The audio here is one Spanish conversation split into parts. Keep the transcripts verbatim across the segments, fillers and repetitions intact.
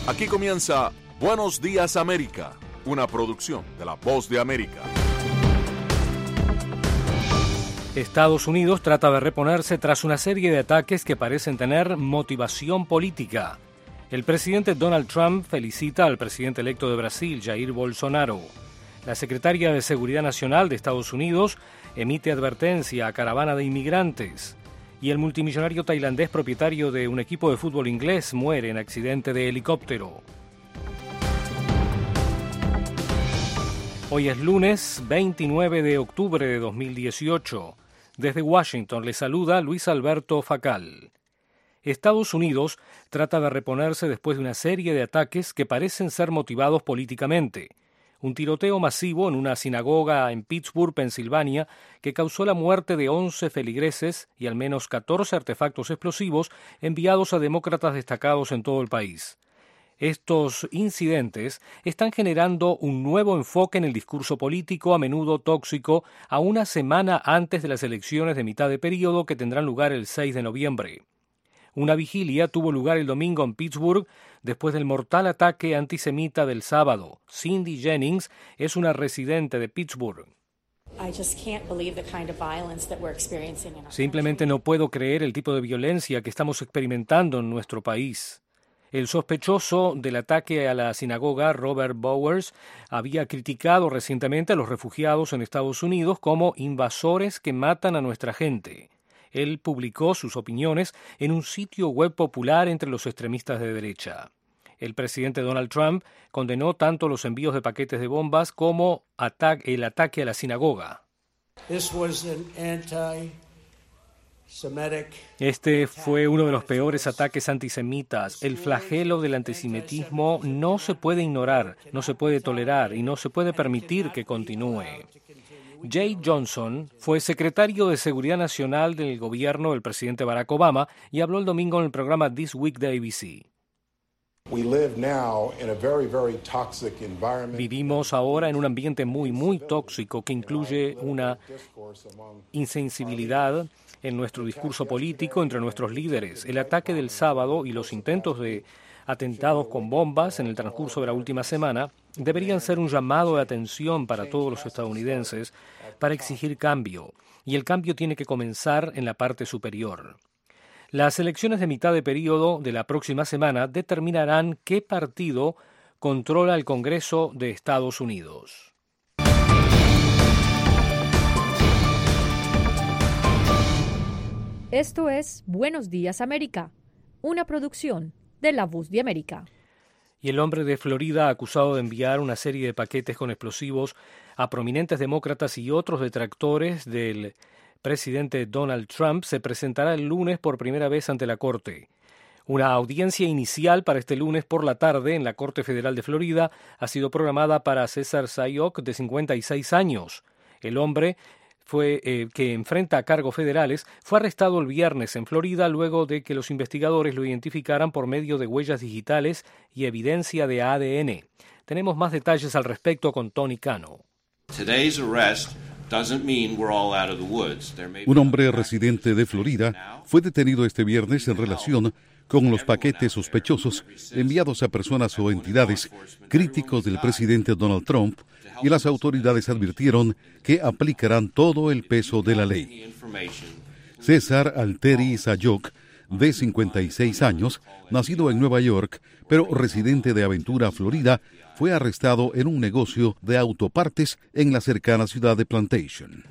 Aquí comienza Buenos Días América, una producción de La Voz de América. Estados Unidos trata de reponerse tras una serie de ataques que parecen tener motivación política. El presidente Donald Trump felicita al presidente electo de Brasil, Jair Bolsonaro. La secretaria de Seguridad Nacional de Estados Unidos emite advertencia a caravana de inmigrantes. Y el multimillonario tailandés propietario de un equipo de fútbol inglés muere en accidente de helicóptero. Hoy es lunes veintinueve de octubre de dos mil dieciocho. Desde Washington le saluda Luis Alberto Facal. Estados Unidos trata de reponerse después de una serie de ataques que parecen ser motivados políticamente. Un tiroteo masivo en una sinagoga en Pittsburgh, Pensilvania, que causó la muerte de once feligreses y al menos catorce artefactos explosivos enviados a demócratas destacados en todo el país. Estos incidentes están generando un nuevo enfoque en el discurso político, a menudo tóxico, a una semana antes de las elecciones de mitad de período que tendrán lugar el seis de noviembre. Una vigilia tuvo lugar el domingo en Pittsburgh después del mortal ataque antisemita del sábado. Cindy Jennings es una residente de Pittsburgh. Simplemente no puedo creer el tipo de violencia que estamos experimentando en nuestro país. El sospechoso del ataque a la sinagoga, Robert Bowers, había criticado recientemente a los refugiados en Estados Unidos como invasores que matan a nuestra gente. Él publicó sus opiniones en un sitio web popular entre los extremistas de derecha. El presidente Donald Trump condenó tanto los envíos de paquetes de bombas como ata- el ataque a la sinagoga. Este fue uno de los peores ataques antisemitas. El flagelo del antisemitismo no se puede ignorar, no se puede tolerar y no se puede permitir que continúe. Jay Johnson fue secretario de Seguridad Nacional del gobierno del presidente Barack Obama y habló el domingo en el programa This Week de A B C. Vivimos ahora en un ambiente muy, muy tóxico que incluye una insensibilidad en nuestro discurso político entre nuestros líderes. El ataque del sábado y los intentos de atentados con bombas en el transcurso de la última semana deberían ser un llamado de atención para todos los estadounidenses para exigir cambio, y el cambio tiene que comenzar en la parte superior. Las elecciones de mitad de período de la próxima semana determinarán qué partido controla el Congreso de Estados Unidos. Esto es Buenos Días América, una producción de La Voz de América. Y el hombre de Florida acusado de enviar una serie de paquetes con explosivos a prominentes demócratas y otros detractores del presidente Donald Trump se presentará el lunes por primera vez ante la Corte. Una audiencia inicial para este lunes por la tarde en la Corte Federal de Florida ha sido programada para César Sayoc, de cincuenta y seis años. El hombre fue eh, que enfrenta cargos federales, fue arrestado el viernes en Florida luego de que los investigadores lo identificaran por medio de huellas digitales y evidencia de A D N. Tenemos más detalles al respecto con Tony Cano. Un hombre residente de Florida fue detenido este viernes en relación con los paquetes sospechosos enviados a personas o entidades críticos del presidente Donald Trump, y las autoridades advirtieron que aplicarán todo el peso de la ley. César Alteri Sayoc, de cincuenta y seis años, nacido en Nueva York, pero residente de Aventura, Florida, fue arrestado en un negocio de autopartes en la cercana ciudad de Plantation.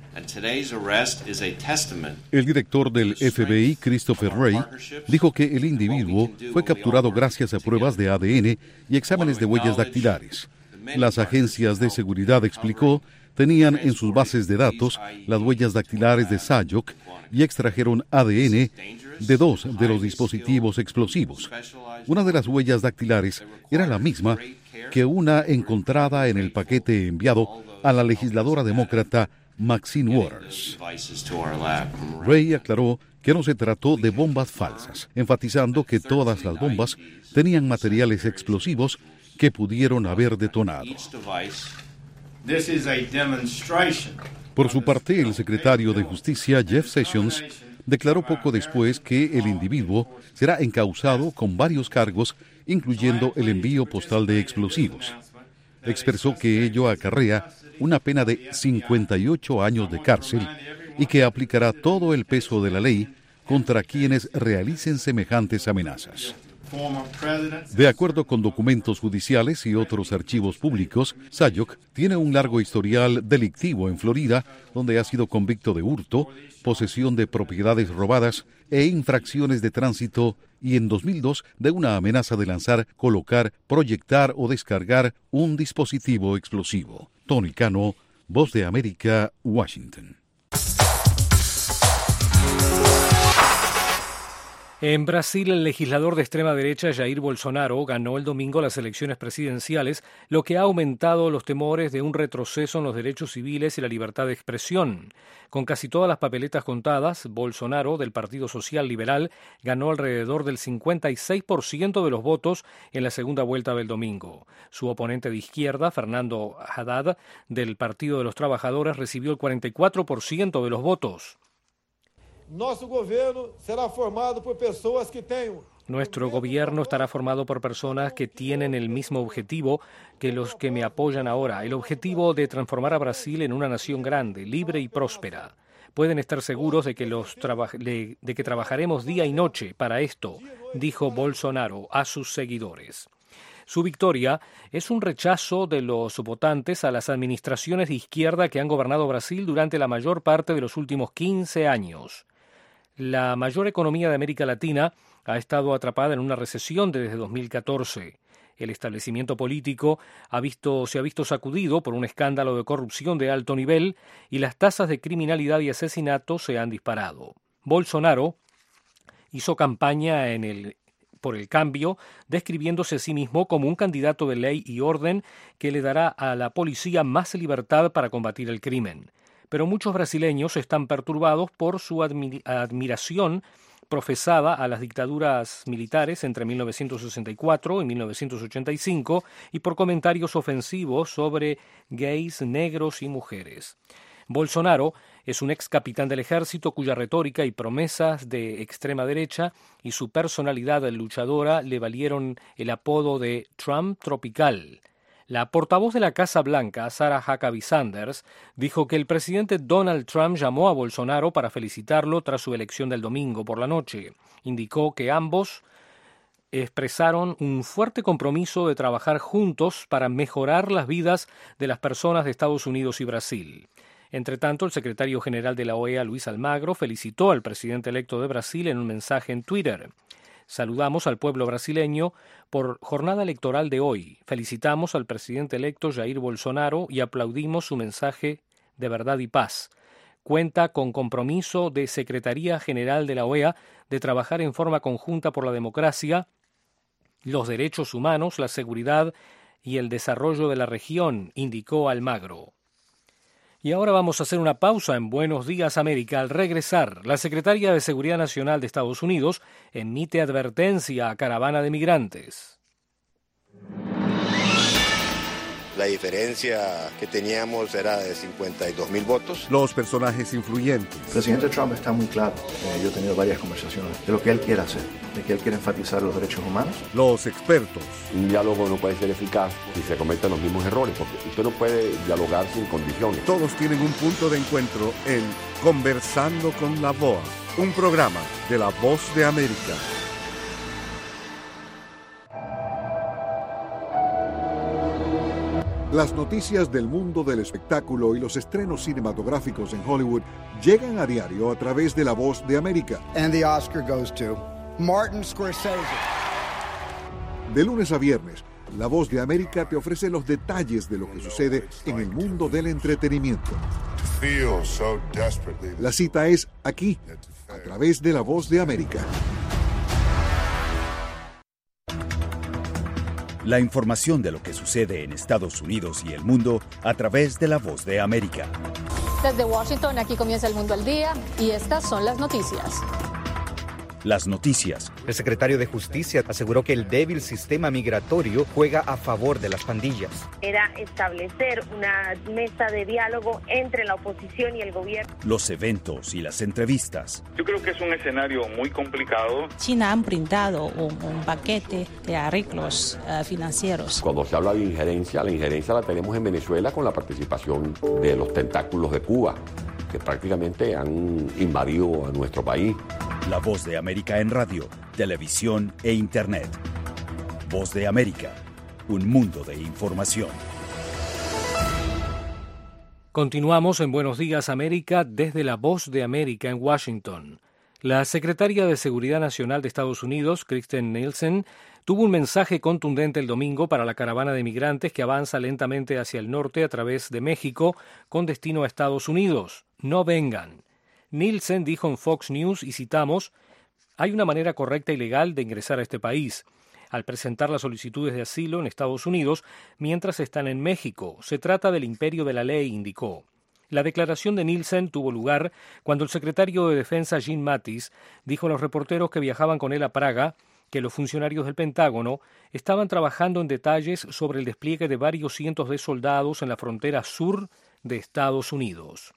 El director del F B I, Christopher Wray, dijo que el individuo fue capturado gracias a pruebas de A D N y exámenes de huellas dactilares. Las agencias de seguridad, explicó, tenían en sus bases de datos las huellas dactilares de Sayoc y extrajeron A D N de dos de los dispositivos explosivos. Una de las huellas dactilares era la misma que una encontrada en el paquete enviado a la legisladora demócrata Maxine Waters. Ray aclaró que no se trató de bombas falsas, enfatizando que todas las bombas tenían materiales explosivos que pudieron haber detonado. Por su parte, el secretario de Justicia, Jeff Sessions, declaró poco después que el individuo será encausado con varios cargos, incluyendo el envío postal de explosivos. Expresó que ello acarrea una pena de cincuenta y ocho años de cárcel y que aplicará todo el peso de la ley contra quienes realicen semejantes amenazas. De acuerdo con documentos judiciales y otros archivos públicos, Sayok tiene un largo historial delictivo en Florida, donde ha sido convicto de hurto, posesión de propiedades robadas e infracciones de tránsito, y en dos mil dos de una amenaza de lanzar, colocar, proyectar o descargar un dispositivo explosivo. Tony Cano, Voz de América, Washington. En Brasil, el legislador de extrema derecha Jair Bolsonaro ganó el domingo las elecciones presidenciales, lo que ha aumentado los temores de un retroceso en los derechos civiles y la libertad de expresión. Con casi todas las papeletas contadas, Bolsonaro, del Partido Social Liberal, ganó alrededor del cincuenta y seis por ciento de los votos en la segunda vuelta del domingo. Su oponente de izquierda, Fernando Haddad, del Partido de los Trabajadores, recibió el cuarenta y cuatro por ciento de los votos. Nuestro gobierno será formado por personas que tengan... Nuestro gobierno estará formado por personas que tienen el mismo objetivo que los que me apoyan ahora, el objetivo de transformar a Brasil en una nación grande, libre y próspera. Pueden estar seguros de que, los traba- de, de que trabajaremos día y noche para esto, dijo Bolsonaro a sus seguidores. Su victoria es un rechazo de los votantes a las administraciones de izquierda que han gobernado Brasil durante la mayor parte de los últimos quince años. La mayor economía de América Latina ha estado atrapada en una recesión desde dos mil catorce. El establecimiento político ha visto, se ha visto sacudido por un escándalo de corrupción de alto nivel y las tasas de criminalidad y asesinato se han disparado. Bolsonaro hizo campaña en el, por el cambio, describiéndose a sí mismo como un candidato de ley y orden que le dará a la policía más libertad para combatir el crimen. Pero muchos brasileños están perturbados por su admi- admiración profesada a las dictaduras militares entre mil novecientos sesenta y cuatro y mil novecientos ochenta y cinco y por comentarios ofensivos sobre gays, negros y mujeres. Bolsonaro es un ex capitán del ejército cuya retórica y promesas de extrema derecha y su personalidad luchadora le valieron el apodo de Trump tropical. La portavoz de la Casa Blanca, Sarah Huckabee Sanders, dijo que el presidente Donald Trump llamó a Bolsonaro para felicitarlo tras su elección del domingo por la noche. Indicó que ambos expresaron un fuerte compromiso de trabajar juntos para mejorar las vidas de las personas de Estados Unidos y Brasil. Entre tanto, el secretario general de la O E A, Luis Almagro, felicitó al presidente electo de Brasil en un mensaje en Twitter. Saludamos al pueblo brasileño por jornada electoral de hoy. Felicitamos al presidente electo Jair Bolsonaro y aplaudimos su mensaje de verdad y paz. Cuenta con compromiso de Secretaría General de la O E A de trabajar en forma conjunta por la democracia, los derechos humanos, la seguridad y el desarrollo de la región, indicó Almagro. Y ahora vamos a hacer una pausa en Buenos Días América. Al regresar, la Secretaría de Seguridad Nacional de Estados Unidos emite advertencia a caravana de migrantes. La diferencia que teníamos era de cincuenta y dos mil votos. Los personajes influyentes. El presidente Trump está muy claro. Eh, yo he tenido varias conversaciones de lo que él quiere hacer, de que él quiere enfatizar los derechos humanos. Los expertos. Un diálogo no puede ser eficaz si se cometen los mismos errores, porque usted no puede dialogar sin condiciones. Todos tienen un punto de encuentro en Conversando con la V O A, un programa de La Voz de América. Las noticias del mundo del espectáculo y los estrenos cinematográficos en Hollywood llegan a diario a través de La Voz de América. And the Oscar goes to Martin Scorsese. De lunes a viernes, La Voz de América te ofrece los detalles de lo que sucede en el mundo del entretenimiento. La cita es aquí, a través de La Voz de América. La información de lo que sucede en Estados Unidos y el mundo a través de La Voz de América. Desde Washington, aquí comienza El Mundo al Día y estas son las noticias. Las noticias. El secretario de Justicia aseguró que el débil sistema migratorio juega a favor de las pandillas. Era establecer una mesa de diálogo entre la oposición y el gobierno. Los eventos y las entrevistas. Yo creo que es un escenario muy complicado. China han brindado un, un paquete de arreglos uh, financieros. Cuando se habla de injerencia, la injerencia la tenemos en Venezuela con la participación de los tentáculos de Cuba, que prácticamente han invadido a nuestro país. La Voz de América en radio, televisión e internet. Voz de América, un mundo de información. Continuamos en Buenos Días América desde la Voz de América en Washington. La secretaria de Seguridad Nacional de Estados Unidos, Kristen Nielsen, tuvo un mensaje contundente el domingo para la caravana de migrantes que avanza lentamente hacia el norte a través de México con destino a Estados Unidos. No vengan. Nielsen dijo en Fox News, y citamos, «Hay una manera correcta y legal de ingresar a este país. Al presentar las solicitudes de asilo en Estados Unidos mientras están en México. Se trata del imperio de la ley», indicó. La declaración de Nielsen tuvo lugar cuando el secretario de Defensa Jim Mattis dijo a los reporteros que viajaban con él a Praga que los funcionarios del Pentágono estaban trabajando en detalles sobre el despliegue de varios cientos de soldados en la frontera sur de Estados Unidos.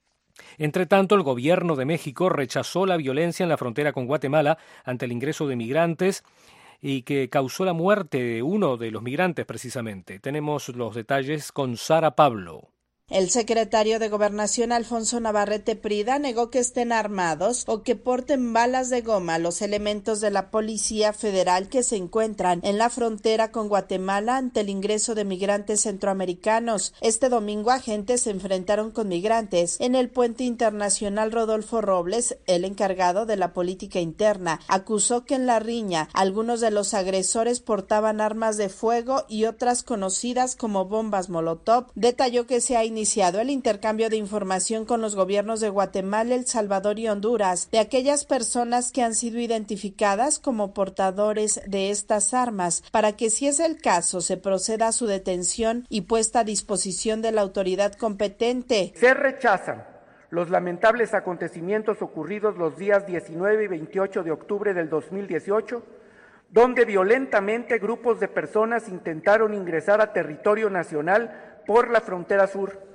Entre tanto, el gobierno de México rechazó la violencia en la frontera con Guatemala ante el ingreso de migrantes y que causó la muerte de uno de los migrantes precisamente. Tenemos los detalles con Sara Pablo. El secretario de Gobernación, Alfonso Navarrete Prida, negó que estén armados o que porten balas de goma los elementos de la Policía Federal que se encuentran en la frontera con Guatemala ante el ingreso de migrantes centroamericanos. Este domingo, agentes se enfrentaron con migrantes en el puente internacional Rodolfo Robles. El encargado de la política interna acusó que en la riña algunos de los agresores portaban armas de fuego y otras conocidas como bombas Molotov. Detalló que se ha iniciado iniciado el intercambio de información con los gobiernos de Guatemala, El Salvador y Honduras de aquellas personas que han sido identificadas como portadores de estas armas para que, si es el caso, se proceda a su detención y puesta a disposición de la autoridad competente. Se rechazan los lamentables acontecimientos ocurridos los días diecinueve y veintiocho de octubre del dos mil dieciocho, donde violentamente grupos de personas intentaron ingresar a territorio nacional por la frontera sur.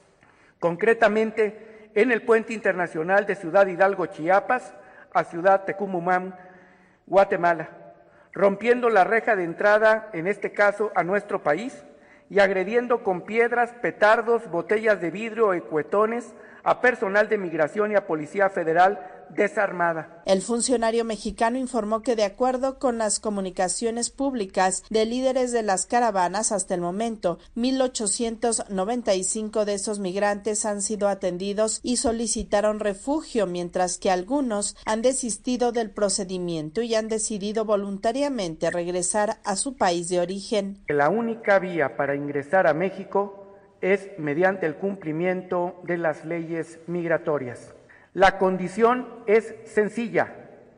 Concretamente, en el puente internacional de Ciudad Hidalgo, Chiapas, a Ciudad Tecumumán, Guatemala, rompiendo la reja de entrada, en este caso, a nuestro país, y agrediendo con piedras, petardos, botellas de vidrio y cuetones a personal de migración y a Policía Federal desarmada. El funcionario mexicano informó que, de acuerdo con las comunicaciones públicas de líderes de las caravanas, hasta el momento mil ochocientos noventa y cinco de esos migrantes han sido atendidos y solicitaron refugio, mientras que algunos han desistido del procedimiento y han decidido voluntariamente regresar a su país de origen. La única vía para ingresar a México es mediante el cumplimiento de las leyes migratorias. La condición es sencilla: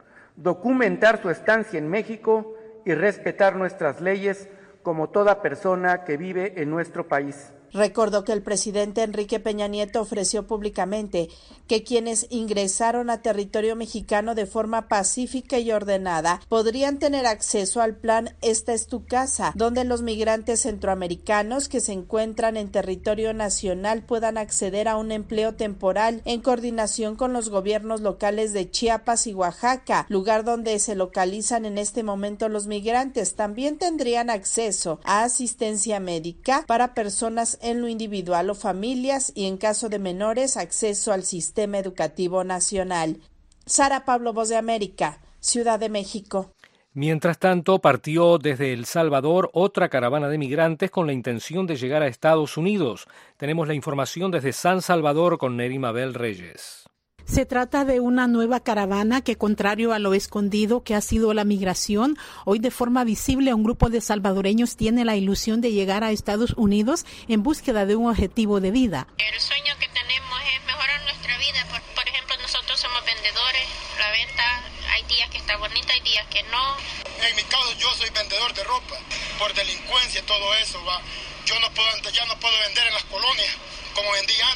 documentar su estancia en México y respetar nuestras leyes como toda persona que vive en nuestro país. Recordó que el presidente Enrique Peña Nieto ofreció públicamente que quienes ingresaron a territorio mexicano de forma pacífica y ordenada podrían tener acceso al plan Esta es tu casa, donde los migrantes centroamericanos que se encuentran en territorio nacional puedan acceder a un empleo temporal en coordinación con los gobiernos locales de Chiapas y Oaxaca, lugar donde se localizan en este momento los migrantes. También tendrían acceso a asistencia médica para personas en lo individual o familias, y en caso de menores, acceso al sistema educativo nacional. Sara Pablo, Voz de América, Ciudad de México. Mientras tanto, partió desde El Salvador otra caravana de migrantes con la intención de llegar a Estados Unidos. Tenemos la información desde San Salvador con Neri Mabel Reyes. Se trata de una nueva caravana que, contrario a lo escondido que ha sido la migración, hoy de forma visible un grupo de salvadoreños tiene la ilusión de llegar a Estados Unidos en búsqueda de un objetivo de vida. El sueño que tenemos es mejorar nuestra vida. Por, por ejemplo, nosotros somos vendedores. La venta, hay días que está bonita, hay días que no. En mi caso, yo soy vendedor de ropa. Por delincuencia y todo eso, va. Yo no puedo, ya no puedo vender en las colonias como vendía antes.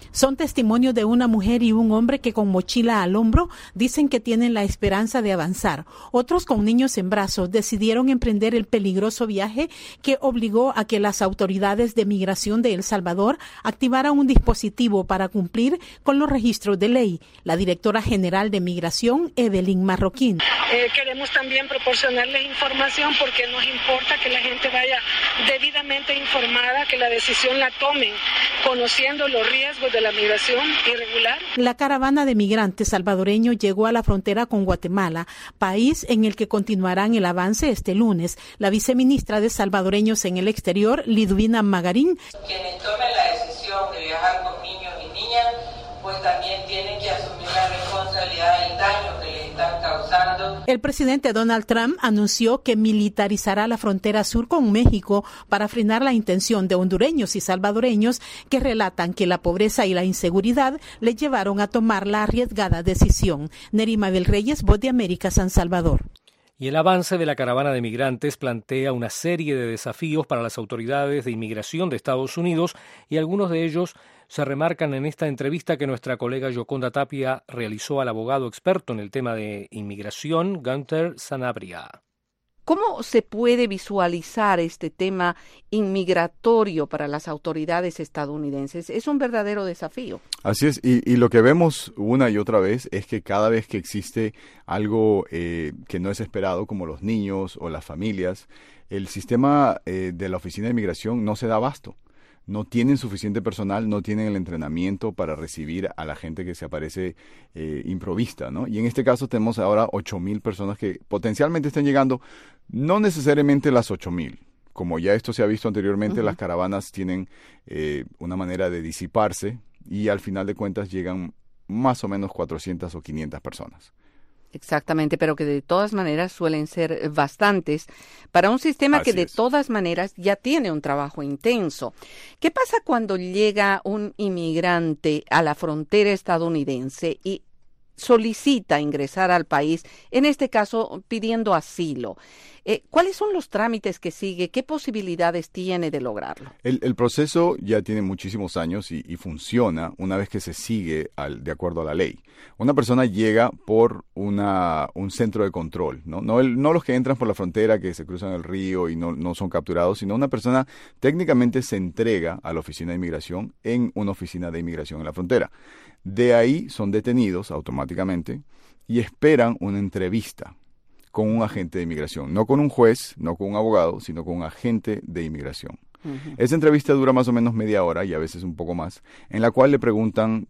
Son testimonios de una mujer y un hombre que con mochila al hombro dicen que tienen la esperanza de avanzar. Otros con niños en brazos decidieron emprender el peligroso viaje que obligó a que las autoridades de migración de El Salvador activaran un dispositivo para cumplir con los registros de ley. La directora general de Migración, Evelyn Marroquín. Eh, queremos también proporcionarles información porque nos importa que la gente vaya debidamente informada, que la decisión la tomen conociendo los riesgos de la migración irregular. La caravana de migrantes salvadoreños llegó a la frontera con Guatemala, país en el que continuarán el avance este lunes. La viceministra de Salvadoreños en el Exterior, Liduvina Magarín. Quienes tomen la decisión de viajar con niños y niñas, pues también tienen que asumir la responsabilidad del daño que les están causando. El presidente Donald Trump anunció que militarizará la frontera sur con México para frenar la intención de hondureños y salvadoreños que relatan que la pobreza y la inseguridad les llevaron a tomar la arriesgada decisión. Nerima del Reyes, Voz de América, San Salvador. Y el avance de la caravana de migrantes plantea una serie de desafíos para las autoridades de inmigración de Estados Unidos y algunos de ellos se remarcan en esta entrevista que nuestra colega Yoconda Tapia realizó al abogado experto en el tema de inmigración, Gunther Sanabria. ¿Cómo se puede visualizar este tema inmigratorio para las autoridades estadounidenses? Es un verdadero desafío. Así es, y, y lo que vemos una y otra vez es que cada vez que existe algo eh, que no es esperado, como los niños o las familias, el sistema eh, de la Oficina de Inmigración no se da abasto. No tienen suficiente personal, no tienen el entrenamiento para recibir a la gente que se aparece eh, improvista, ¿no? Y en este caso tenemos ahora ocho mil personas que potencialmente están llegando, no necesariamente las ocho mil. Como ya esto se ha visto anteriormente, uh-huh. Las caravanas tienen eh, una manera de disiparse y al final de cuentas llegan más o menos cuatrocientas o quinientas personas. Exactamente, pero que de todas maneras suelen ser bastantes para un sistema Así que de es. todas maneras ya tiene un trabajo intenso. ¿Qué pasa cuando llega un inmigrante a la frontera estadounidense y solicita ingresar al país, en este caso pidiendo asilo? Eh, ¿Cuáles son los trámites que sigue? ¿Qué posibilidades tiene de lograrlo? El, el proceso ya tiene muchísimos años y, y funciona una vez que se sigue al, de acuerdo a la ley. Una persona llega por una, un centro de control, ¿no? No, el, no los que entran por la frontera, que se cruzan el río y no, no son capturados, sino una persona técnicamente se entrega a la oficina de inmigración en una oficina de inmigración en la frontera. De ahí son detenidos automáticamente y esperan una entrevista con un agente de inmigración, no con un juez, no con un abogado, sino con un agente de inmigración. Uh-huh. Esa entrevista dura más o menos media hora y a veces un poco más, en la cual le preguntan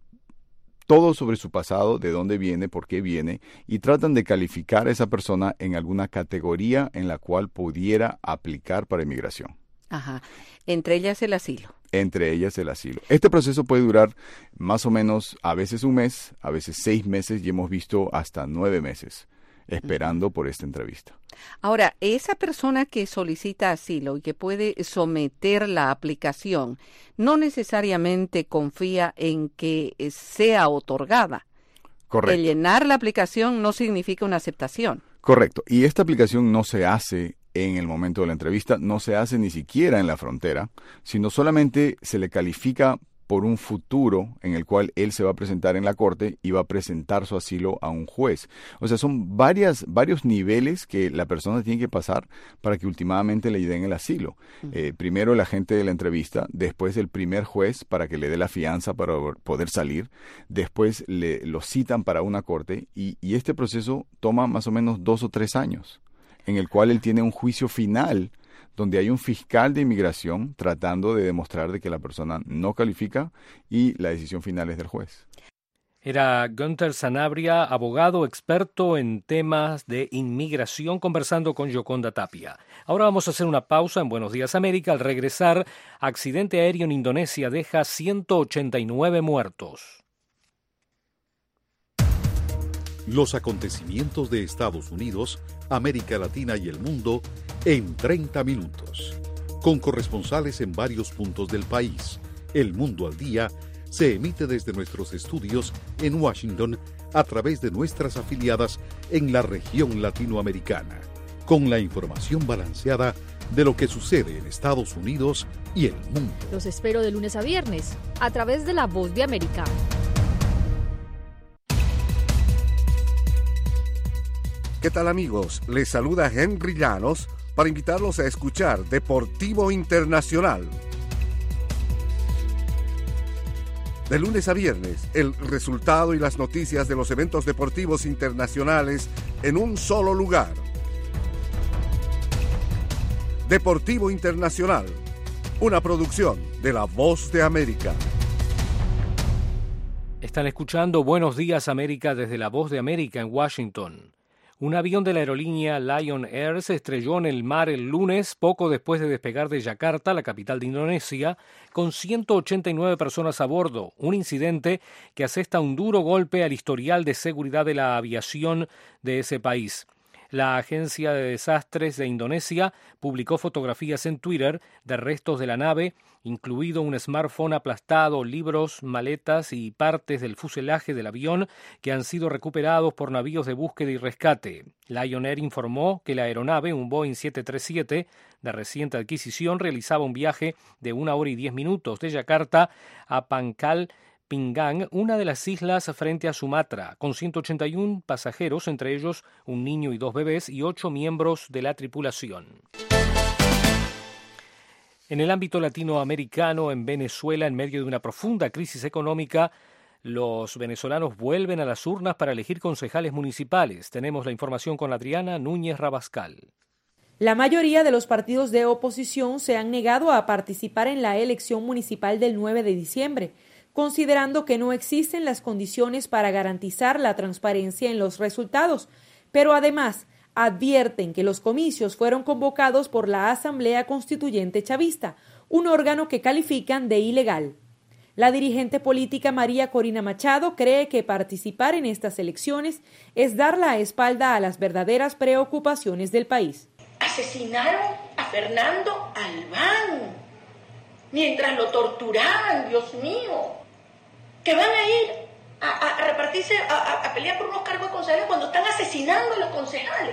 todo sobre su pasado, de dónde viene, por qué viene, y tratan de calificar a esa persona en alguna categoría en la cual pudiera aplicar para inmigración. Ajá. Entre ellas el asilo. Entre ellas el asilo. Este proceso puede durar más o menos a veces un mes, a veces seis meses y hemos visto hasta nueve meses esperando uh-huh. por esta entrevista. Ahora, esa persona que solicita asilo y que puede someter la aplicación no necesariamente confía en que sea otorgada. Correcto. El llenar la aplicación no significa una aceptación. Correcto. Y esta aplicación no se hace en el momento de la entrevista, no se hace ni siquiera en la frontera, sino solamente se le califica por un futuro en el cual él se va a presentar en la corte y va a presentar su asilo a un juez. O sea, son varias, varios niveles que la persona tiene que pasar para que últimamente le den el asilo. Uh-huh. Eh, primero el agente de la entrevista, después el primer juez para que le dé la fianza para poder salir, después le, lo citan para una corte y, y este proceso toma más o menos dos o tres años, en el cual él tiene un juicio final donde hay un fiscal de inmigración tratando de demostrar de que la persona no califica y la decisión final es del juez. Era Gunther Sanabria, abogado experto en temas de inmigración, conversando con Yoconda Tapia. Ahora vamos a hacer una pausa en Buenos Días América. Al regresar, accidente aéreo en Indonesia deja ciento ochenta y nueve muertos. Los acontecimientos de Estados Unidos, América Latina y el mundo en treinta minutos. Con corresponsales en varios puntos del país. El Mundo al Día se emite desde nuestros estudios en Washington a través de nuestras afiliadas en la región latinoamericana. Con la información balanceada de lo que sucede en Estados Unidos y el mundo. Los espero de lunes a viernes a través de La Voz de América. ¿Qué tal, amigos? Les saluda Henry Llanos para invitarlos a escuchar Deportivo Internacional. De lunes a viernes, el resultado y las noticias de los eventos deportivos internacionales en un solo lugar. Deportivo Internacional, una producción de La Voz de América. Están escuchando Buenos Días América desde La Voz de América en Washington. Un avión de la aerolínea Lion Air se estrelló en el mar el lunes, poco después de despegar de Yakarta, la capital de Indonesia, con ciento ochenta y nueve personas a bordo, un incidente que asesta un duro golpe al historial de seguridad de la aviación de ese país. La Agencia de Desastres de Indonesia publicó fotografías en Twitter de restos de la nave, incluido un smartphone aplastado, libros, maletas y partes del fuselaje del avión que han sido recuperados por navíos de búsqueda y rescate. Lion Air informó que la aeronave, un Boeing siete treinta y siete de reciente adquisición, realizaba un viaje de una hora y diez minutos de Yakarta a Pangkal Pinang, una de las islas frente a Sumatra, con ciento ochenta y uno pasajeros, entre ellos un niño y dos bebés, y ocho miembros de la tripulación. En el ámbito latinoamericano, en Venezuela, en medio de una profunda crisis económica, los venezolanos vuelven a las urnas para elegir concejales municipales. Tenemos la información con Adriana Núñez Rabascal. La mayoría de los partidos de oposición se han negado a participar en la elección municipal del nueve de diciembre, considerando que no existen las condiciones para garantizar la transparencia en los resultados, pero además advierten que los comicios fueron convocados por la Asamblea Constituyente Chavista, un órgano que califican de ilegal. La dirigente política María Corina Machado cree que participar en estas elecciones es dar la espalda a las verdaderas preocupaciones del país. Asesinaron a Fernando Albán mientras lo torturaban, Dios mío. Que van a ir a, a repartirse, a, a pelear por unos cargos de concejales cuando están asesinando a los concejales.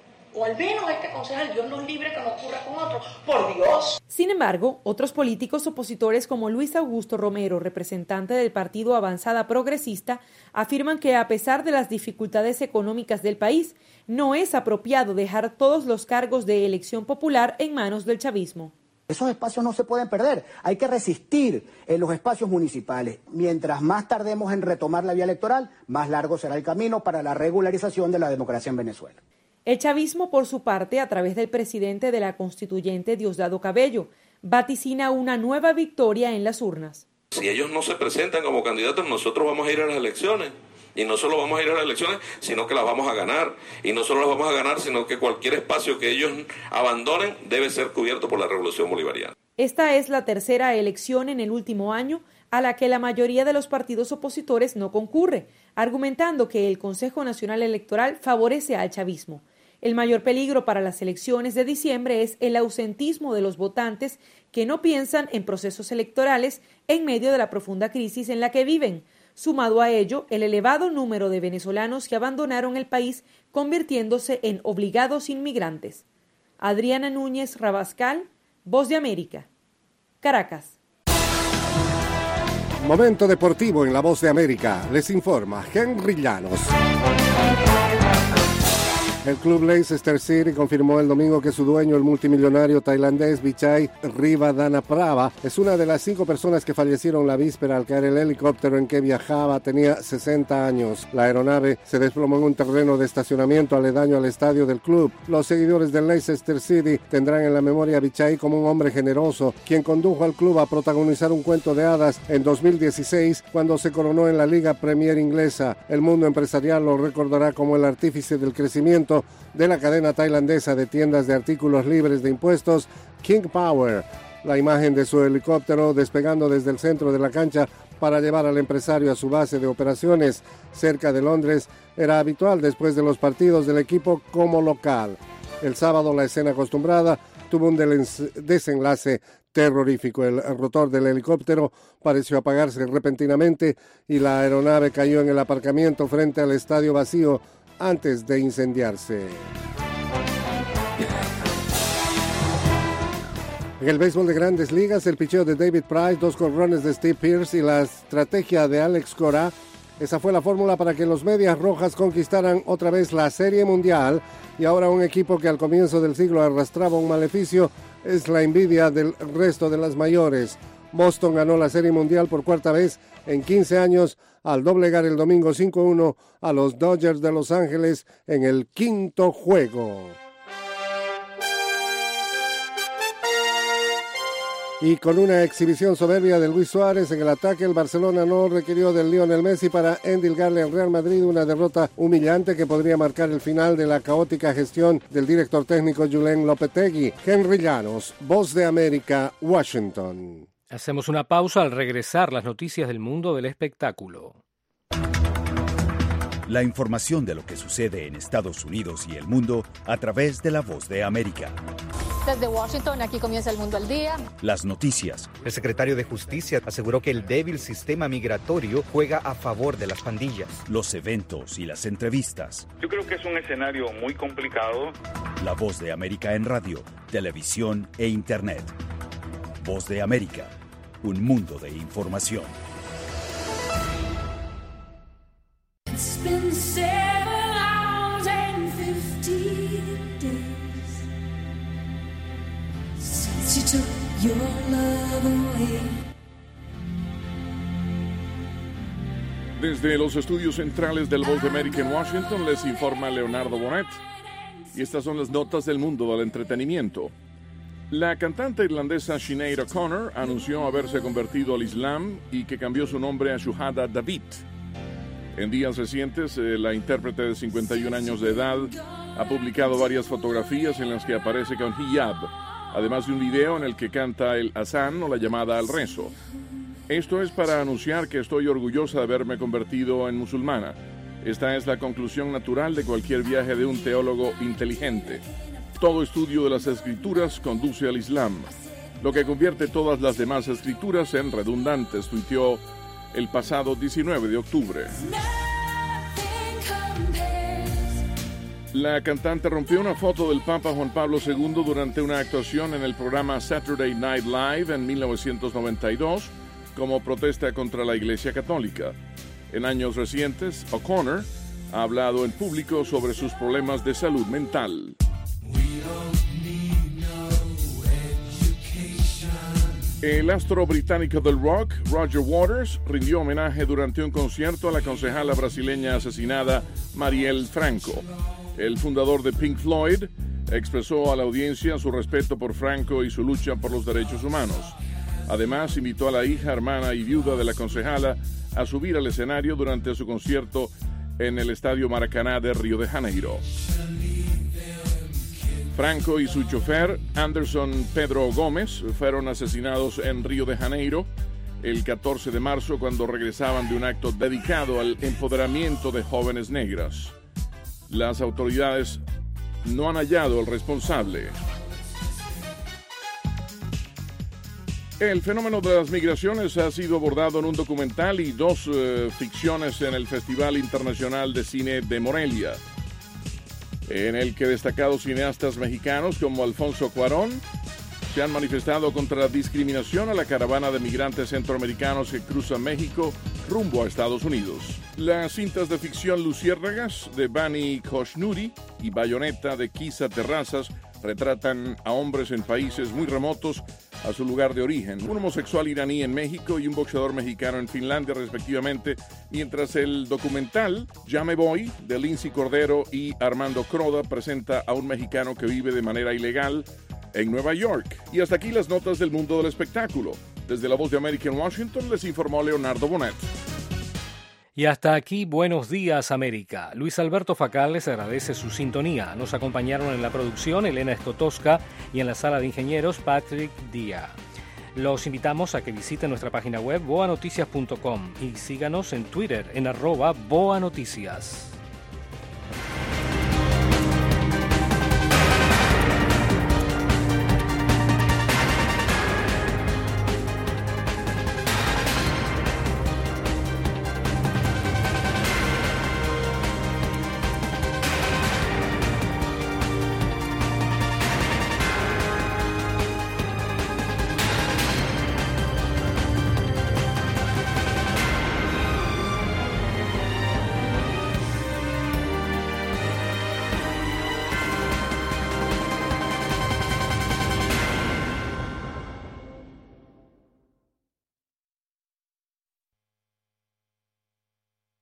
O al menos a este concejal, Dios nos libre que no ocurra con otro. ¡Por Dios! Sin embargo, otros políticos opositores como Luis Augusto Romero, representante del Partido Avanzada Progresista, afirman que a pesar de las dificultades económicas del país, no es apropiado dejar todos los cargos de elección popular en manos del chavismo. Esos espacios no se pueden perder, hay que resistir en los espacios municipales. Mientras más tardemos en retomar la vía electoral, más largo será el camino para la regularización de la democracia en Venezuela. El chavismo, por su parte, a través del presidente de la constituyente Diosdado Cabello, vaticina una nueva victoria en las urnas. Si ellos no se presentan como candidatos, nosotros vamos a ir a las elecciones. Y no solo vamos a ir a las elecciones, sino que las vamos a ganar. Y no solo las vamos a ganar, sino que cualquier espacio que ellos abandonen debe ser cubierto por la Revolución Bolivariana. Esta es la tercera elección en el último año a la que la mayoría de los partidos opositores no concurre, argumentando que el Consejo Nacional Electoral favorece al chavismo. El mayor peligro para las elecciones de diciembre es el ausentismo de los votantes que no piensan en procesos electorales en medio de la profunda crisis en la que viven. Sumado a ello, el elevado número de venezolanos que abandonaron el país convirtiéndose en obligados inmigrantes. Adriana Núñez Rabascal, Voz de América, Caracas. Momento deportivo en La Voz de América. Les informa Henry Llanos. El club Leicester City confirmó el domingo que su dueño, el multimillonario tailandés Vichai Rivadanaprava, es una de las cinco personas que fallecieron la víspera al caer el helicóptero en que viajaba. Tenía sesenta años. La aeronave se desplomó en un terreno de estacionamiento aledaño al estadio del club. Los seguidores del Leicester City tendrán en la memoria a Vichai como un hombre generoso, quien condujo al club a protagonizar un cuento de hadas en dos mil dieciséis cuando se coronó en la Liga Premier inglesa. El mundo empresarial lo recordará como el artífice del crecimiento de la cadena tailandesa de tiendas de artículos libres de impuestos King Power. La imagen de su helicóptero despegando desde el centro de la cancha para llevar al empresario a su base de operaciones cerca de Londres era habitual después de los partidos del equipo como local. El sábado la escena acostumbrada tuvo un desenlace terrorífico. El rotor del helicóptero pareció apagarse repentinamente y la aeronave cayó en el aparcamiento frente al estadio vacío antes de incendiarse. En el béisbol de Grandes Ligas, el picheo de David Price, dos jonrones de Steve Pearce y la estrategia de Alex Cora, esa fue la fórmula para que los Medias Rojas conquistaran otra vez la Serie Mundial, y ahora un equipo que al comienzo del siglo arrastraba un maleficio es la envidia del resto de las mayores. Boston ganó la Serie Mundial por cuarta vez en quince años al doblegar el domingo cinco uno a los Dodgers de Los Ángeles en el quinto juego. Y con una exhibición soberbia de Luis Suárez en el ataque, el Barcelona no requirió del Lionel Messi para endilgarle al Real Madrid una derrota humillante que podría marcar el final de la caótica gestión del director técnico Julen Lopetegui. Henry Llanos, Voz de América, Washington. Hacemos una pausa. Al regresar, las noticias del mundo del espectáculo. La información de lo que sucede en Estados Unidos y el mundo a través de la Voz de América. Desde Washington, aquí comienza El Mundo al Día. Las noticias. El secretario de Justicia aseguró que el débil sistema migratorio juega a favor de las pandillas. Los eventos y las entrevistas. Yo creo que es un escenario muy complicado. La Voz de América en radio, televisión e Internet. Voz de América, un mundo de información. It's been seven hours and fifty days since you took your love away. Desde los estudios centrales del Voz de América en Washington les informa Leonardo Bonet. Y estas son las notas del mundo del entretenimiento. La cantante irlandesa Sinead O'Connor anunció haberse convertido al Islam y que cambió su nombre a Shuhada David. En días recientes, eh, la intérprete de cincuenta y un años de edad ha publicado varias fotografías en las que aparece con hijab, además de un video en el que canta el azán o la llamada al rezo. Esto es para anunciar que estoy orgullosa de haberme convertido en musulmana. Esta es la conclusión natural de cualquier viaje de un teólogo inteligente. Todo estudio de las escrituras conduce al Islam, lo que convierte todas las demás escrituras en redundantes, tuiteó el pasado diecinueve de octubre. La cantante rompió una foto del Papa Juan Pablo segundo durante una actuación en el programa Saturday Night Live en mil novecientos noventa y dos como protesta contra la Iglesia Católica. En años recientes, O'Connor ha hablado en público sobre sus problemas de salud mental. El astro británico del rock, Roger Waters, rindió homenaje durante un concierto a la concejala brasileña asesinada Marielle Franco. El fundador de Pink Floyd expresó a la audiencia su respeto por Franco y su lucha por los derechos humanos. Además, invitó a la hija, hermana y viuda de la concejala a subir al escenario durante su concierto en el Estadio Maracaná de Río de Janeiro. Franco y su chofer, Anderson Pedro Gómez, fueron asesinados en Río de Janeiro el catorce de marzo cuando regresaban de un acto dedicado al empoderamiento de jóvenes negras. Las autoridades no han hallado al responsable. El fenómeno de las migraciones ha sido abordado en un documental y dos uh, ficciones en el Festival Internacional de Cine de Morelia, en el que destacados cineastas mexicanos como Alfonso Cuarón se han manifestado contra la discriminación a la caravana de migrantes centroamericanos que cruza México rumbo a Estados Unidos. Las cintas de ficción Luciérnagas de Bani Khoshnuri y Bayoneta de Kisa Terrazas retratan a hombres en países muy remotos a su lugar de origen, un homosexual iraní en México y un boxeador mexicano en Finlandia respectivamente, mientras el documental Ya me voy de Lindsay Cordero y Armando Croda presenta a un mexicano que vive de manera ilegal en Nueva York. Y hasta aquí las notas del mundo del espectáculo. Desde la Voz de América en Washington les informó Leonardo Bonet. Y hasta aquí, Buenos Días América. Luis Alberto Facal les agradece su sintonía. Nos acompañaron en la producción Elena Estotosca y en la sala de ingenieros Patrick Díaz. Los invitamos a que visiten nuestra página web boa noticias punto com y síganos en Twitter en arroba boa noticias.